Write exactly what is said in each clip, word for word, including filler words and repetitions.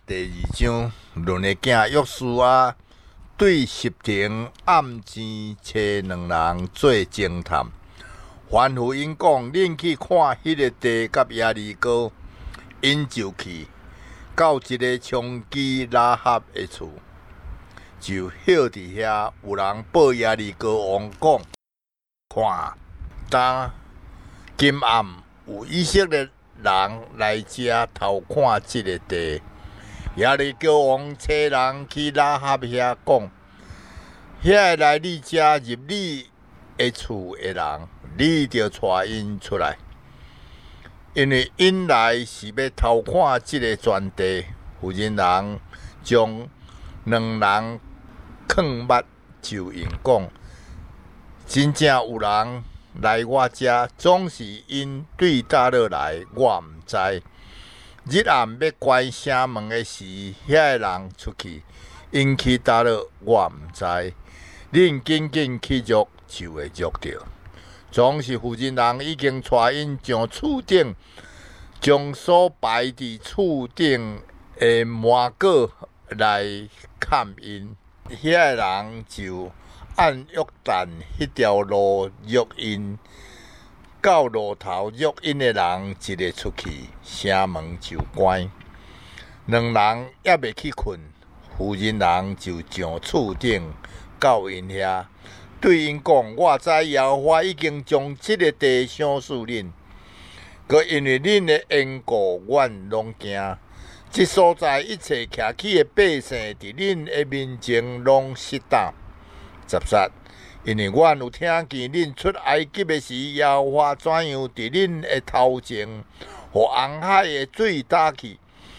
第二章，论的囝约书亚对十亭暗前找两人做侦探，吩咐因讲：恁去看迄个地甲耶利哥，因就去到一个娼妓拉合的厝，就晓伫遐有人报耶利哥王讲：看，当今暗有以色列人来遮偷看即个地。耶利哥王找人去拉合遐讲，遐来你遮入你的厝的人，你着带因出来，因为因来是要偷看即个全地。负责人将两人藏捌，就因讲，真正有人来我遮，总是因对倒落来，我毋知。日暗要关城门的时，遐个人出去，因去倒落，我毋知。恁紧紧去捉，就会捉着。总是负责人已经带因上厝顶，将所摆伫厝顶的麻果来看因。遐个人就按约旦迄条路约因。到路头约因的人一个出去，城门就关。两人还未去困，负责人就上厝顶到因遐，对因讲：我知耶和华已经将这个地赏赐恁，可因为恁的缘故，阮拢惊。这所在一切徛起的百姓，伫恁的面前拢失胆。十三。因为阮有听见恁出埃及的时，耶和华怎样伫恁的头前，互红海的水打去，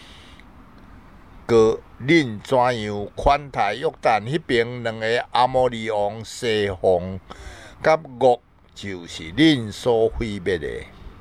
搁恁怎样款待约旦迄边两个阿摩利王西宏甲噩，就是恁所毁灭的。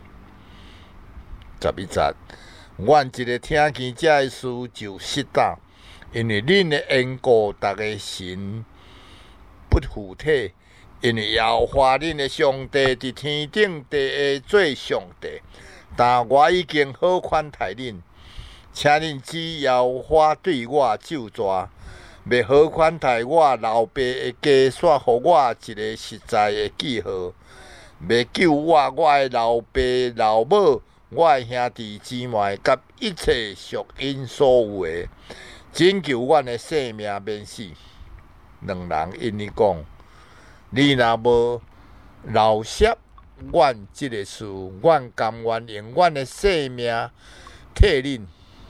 十一节，阮一个听见这个事就失胆，因为恁的缘故，逐个神不附体，因为耶和华恁的上帝伫天顶地下做上帝，但我已经好款待恁，请恁知耶和华对我咒詛，要好款待我老爸的家，煞互我一个实在的记号，要救我我的老爸老母，我的兄弟姊妹，甲一切属因所有的，拯救阮的性命免死。两人因伊讲：你若无饶恕阮即个事，阮甘愿用阮的性命替恁。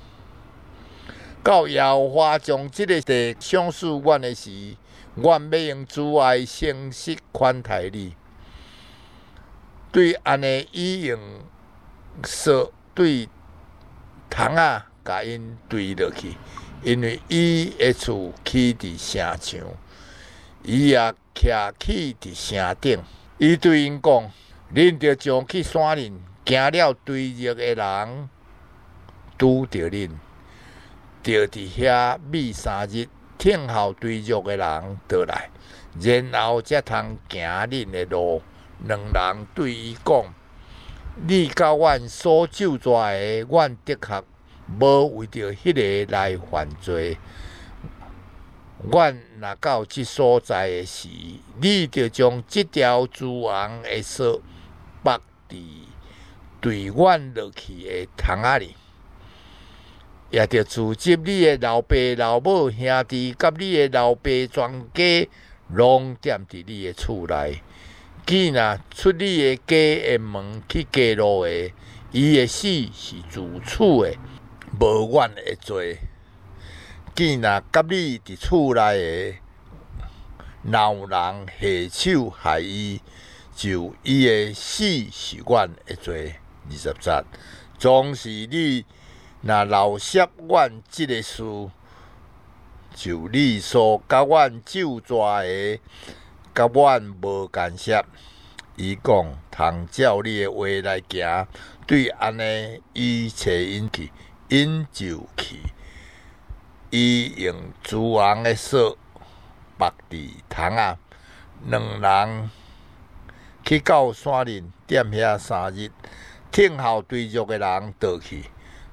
到耶和华将即个地赏赐阮的时，阮要用慈爱诚实款待你。对安尼以用说对窗仔甲因对落去。因为伊的厝起伫城墙，伊也徛起伫城顶。伊对因讲：恁着上去山林，行了追入的人拄着恁，着伫遐密三日，听候追入的人倒来，然后才通行恁的路。两人对伊讲：你甲阮所咒詛的，阮的确无为着迄个来犯罪。阮若到即所在的时，你着将即条朱红的绳绑伫对阮落去的窗仔里，也着自集你的老爸老母兄弟，甲你的老爸全家，拢踮伫你的厝内。既若出你的家的门去街路的，伊的死是自处的。无阮会做，既若甲你伫厝内的，若有人下手害伊，就伊的死是阮会做。二十节，总是你若饶恕阮即个事，就你所甲阮咒詛的，甲阮无干涉。伊讲：通照你的话来行，对安尼，伊找因去。因就去，伊用朱红的绳绑伫窗仔，两人去到山林，踮遐三日，听候追逐的人倒去。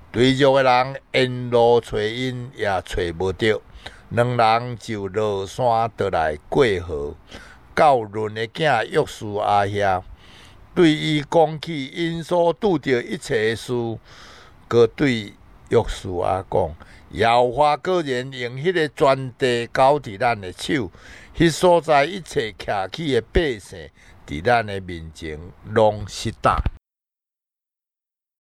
对肉的人沿路找因，也找无着。两人就落山倒来过河，到论的囝约书亚遐，对伊讲起因所拄着一切的事，佮对约书亚讲：耶和华果然用迄个全地交伫咱的手，迄所在一切徛起的百姓，伫咱的面前拢失打。